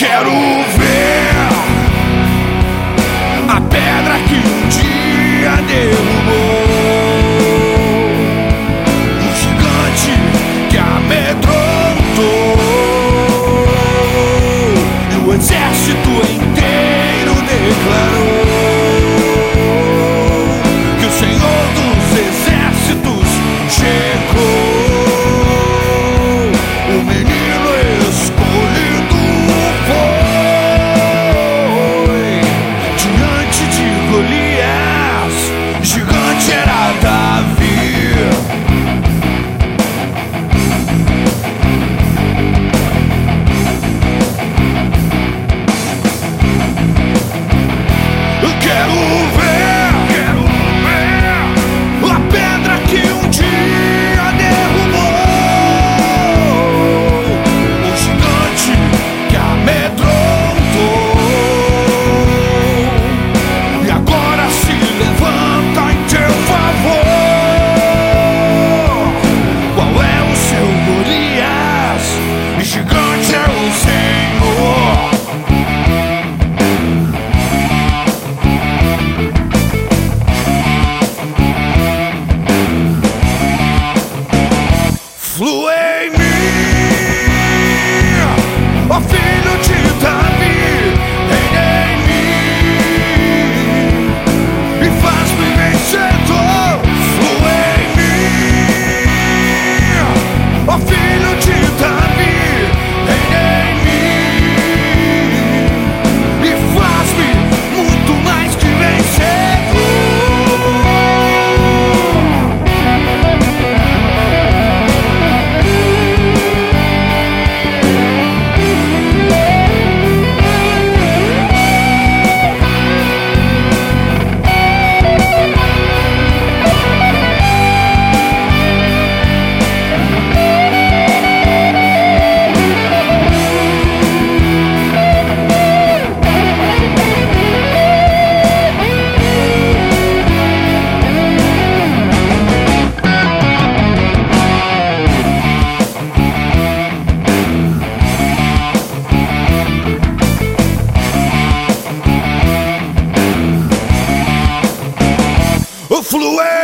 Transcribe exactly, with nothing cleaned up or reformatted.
quero ver a pedra que um dia derrubou o gigante que amedrontou, e o exército inteiro declarou que o Senhor dos exércitos chegou. O menino escolhido foi diante de Golias, gigante era Davi. Eu quero ver, quero ver a pedra que um dia derrubou o gigante que amedrontou, e agora se levanta em teu favor. Qual é o seu Golias? Gigante é o Senhor. Flui em mim, ó filho de Davi, reina em mim e faz-me vencedor. Flui em mim, ó filho de Davi, reina em mim e faz-me muito mais que vencedor. Flui